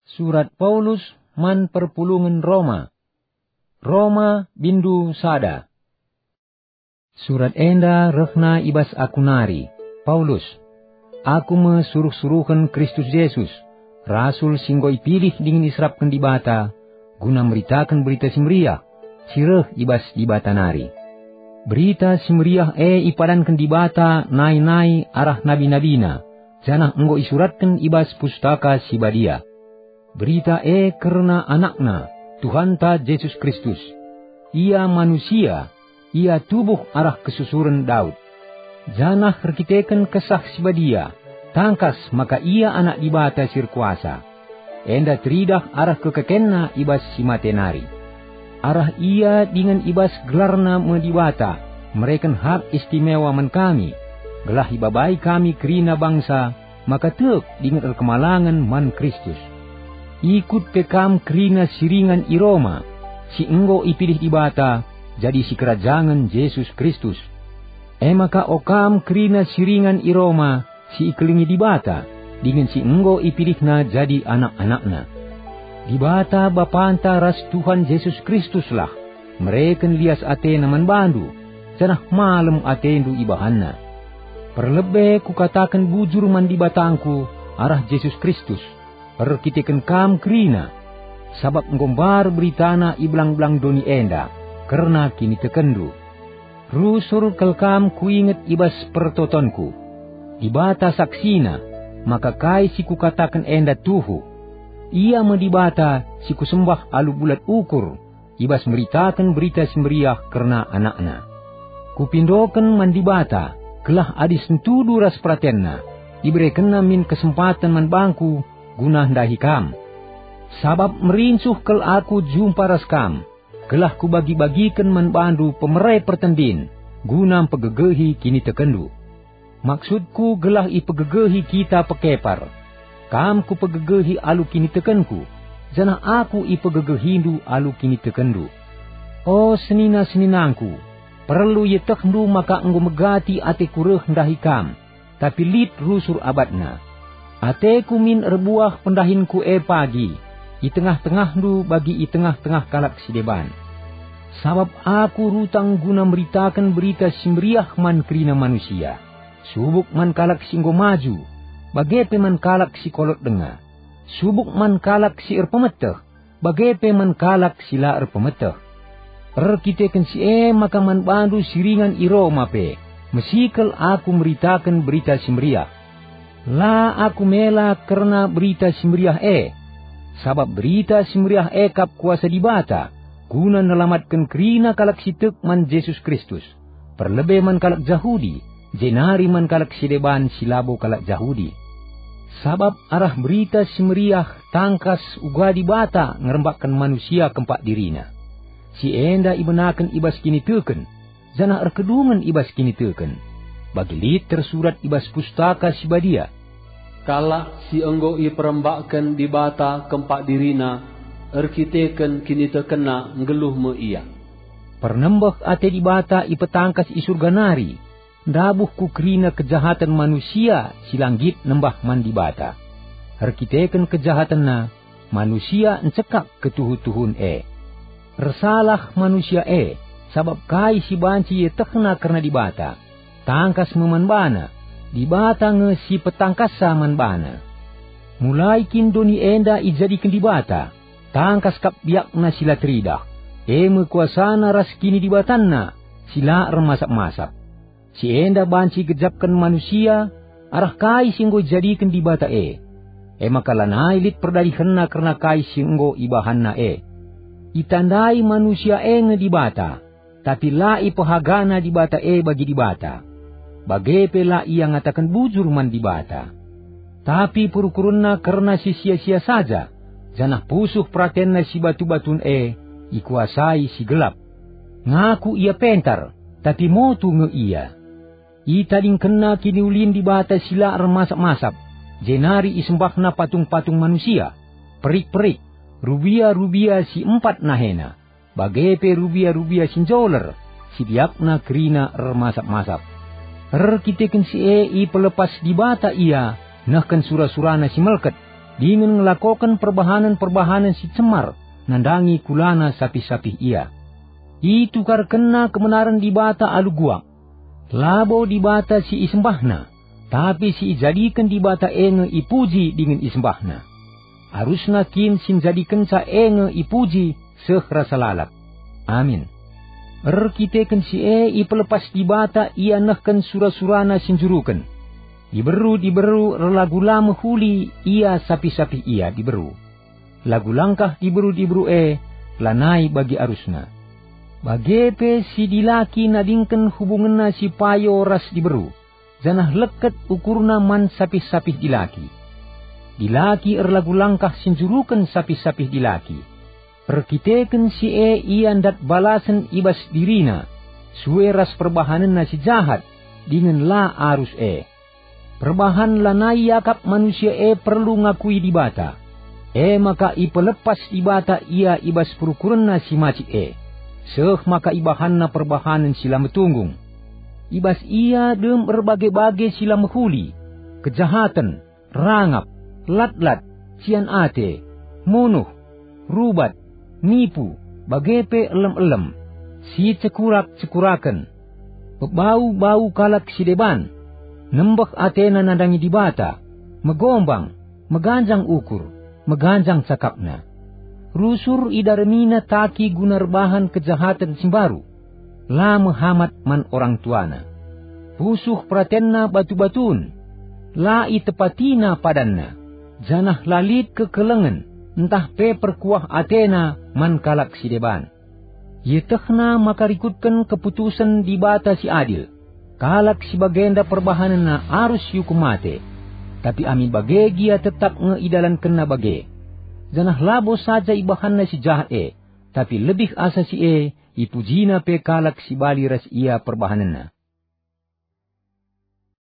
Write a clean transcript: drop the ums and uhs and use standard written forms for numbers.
Surat Paulus man perpulungan Roma. Roma bindu sada. Surat enda rehna ibas aku nari. Paulus, aku mesuruh-suruhkan Kristus Yesus, Rasul singgo ipilih dingin israpkan di bata, guna meritakan berita simriah, sireh ibas di bata nari. Berita simriah ipadankan di bata nai-nai arah nabi-nabina, janah enggo isuratkan ibas pustaka sibadia. Berita karena anakna, Tuhanta Yesus Kristus. Ia manusia, ia tubuh arah kesusuran Daud. Janah rekiteken kesah sibadia, tangkas maka ia anak dibata sirkuasa. Enda teridah arah kekekenna ibas simatenari. Arah ia dengan ibas gelarna medibata, mereken hak istimewa man kami. Gelah ibabai kami kerina bangsa, maka tek dengan kemalangan man Kristus. Ikut tekam kerina siringan i Roma, si enggo ipilih ibata, jadi si kerajaan Yesus Kristus. Maka okam kerina siringan i Roma, si ikelingi dibata, dengan si enggo ipilihna jadi anak-anakna. Dibata bapanta ras Tuhan Yesus Kristus lah, mereken lias ate naman bandu, janah malam atendu ibahanna. Perlebe ku katakan bujur man dibatangku, arah Yesus Kristus. Perkitikan kam kerina, sabab ngombar beritana iblang-blang doni enda, karena kini tekendu. Rusur kelkam kuinget ibas pertotonku, dibata saksina, maka kai si kukatakan enda tuhu. Ia medibata si kusembah alu bulat ukur, ibas meritakan berita semeriah karena anakna. Kupindoken mandibata, kelah adis entudu ras pratenna, diberikenna min kesempatan man bangku, guna dahikam. Sabab merincuh kel aku jumpa raskam, kelah ku bagi-bagikan manbandu pemerai pertendin, guna pegegehi kini tekendu. Maksudku gelah ipegegehi kita pekepar, kam ku pegegehi alu kini tekenku, janah aku ipegegehindu alu kini tekendu. Oh senina-seninangku, perlu ye tekndu maka enggo megati ate kureh dahikam, tapi lit rusur abadna. Ateku min erbuah pendahinku pagi, i tengah-tengah du bagi i tengah-tengah kalak sideban. Sabab aku rutang guna meritakan berita simriah man kerina manusia. Subuk man kalak singgo maju, bagepe man kalak si kolot denga. Subuk man kalak si erpemeteh, bagepe man kalak sila erpemeteh. Perkiteken si maka man bandu siringan i Roma pe, mesikel aku meritakan berita simriah. La aku mela karena berita simriah sabab berita simriah kap kuasa dibata, guna nelamatkan kerina kalak sitek man Yesus Kristus. Perlebe man kalak Jahudi, jenari man kalak sideban silabo kalak Jahudi. Sabab arah berita simriah tangkas uga dibata ngerembakkan manusia kempak dirina. Si enda ibenakan ibas kini teken, janah erkedungan ibas kini teken. Bagilit tersurat ibas pustaka sibadia. Kalak si enggo i perembakkan di bata kempak dirina, erkiteken kini terkena ngeluh me ia. Pernembah ate di bata i petangkas i surga nari, dabuh ku kerina kejahatan manusia silanggit nembah man di bata. Erkiteken kejahatan na, manusia encekak ketuhu-tuhun Resalah manusia sabab kai si banci ye tekna karena di bata, tangkas memanbana. Di bata nge si petangkasa man bana. Mulai kindoni enda ijadikan di bata, tangkas kap biak na sila teridah. Mekuasana ras kini di batanna, sila remasak-masak. Si enda banci gejapkan manusia, arah kai singgo jadikan di bata maka lanai lit perdalihanna karena kai singgo ibahanna Itandai manusia nge di bata, tapi la ipahagana di bata bagi di bata. Bagepe la ia ngatakan bujur man di bata. Tapi purukurunna karena si sia-sia saja, janah pusuh pratenna si batu-batun ikuasai si gelap. Ngaku ia pentar, tapi motu nge ia. Italing kena kini ulin di bata sila remasak-masak, jenari isembahna patung-patung manusia, perik-perik, rubia-rubia si 4 nahena, bagepe rubia-rubia sinjoler, si diakna kerina remasak-masak. Erkiteken si pelepas di bata ia, nahkan surah-surana si melket, dengan ngelakokan perbahanan-perbahanan si cemar, nandangi kulana sapi-sapi ia. Itu karena kebenaran di bata alu guak. Labo di bata si isembahna, tapi si ijadikan di bata enge ipuji dengan isembahna. Harusna kin sin jadikan sa enge ipuji rasa lalap. Amin. Kitekan si ipelepas di bata ia nahkan sura-surana sinjurukan. Diberu lagu lama huli ia sapi-sapi ia diberu. Lagu langkah diberu lanai bagi arusna. Bagepe si dilaki nadingken hubunganna si payo ras diberu. Janah leket ukurna man sapi-sapi dilaki. Dilaki lagu langkah sinjurukan sapi-sapi dilaki. Perkiteken si ian dat balasan ibas dirina. Suwe ras perbahanan na si jahat dengan la arus Perbahan lanai yakap manusia perlu ngakui di bata. Maka ipelepas di bata ia ibas perukuran na si maci maka ibahan na perbahanan sila metunggung. Ibas ia dem berbagai-bagai sila mehuli. Kejahatan, rangap, lat-lat, sian ate, munuh, rubat, nipu, bagepe elem-elem, si cekurak-cekurakan, bau-bau kalak si deban, nembak atena nadangi di bata, megombang, meganjang ukur, meganjang cakapna. Rusur idarmina taki gunarbahan kejahatan simbaru, la mehamat man orang tuana. Pusuh pratenna batu-batun, la itepatina padanna, janah lalit kekelengan, entah pe perkuah atena man kalak si deban. Yetehna maka rikutkan keputusan di bata si adil. Kalak si bagenda perbahanana arus yukum mate. Tapi amin bagegia tetap ngeidalan kena bage. Janah labo saja ibahanna si jahat tapi lebih asa si ipujina pe kalak si bali ras ia perbahanana.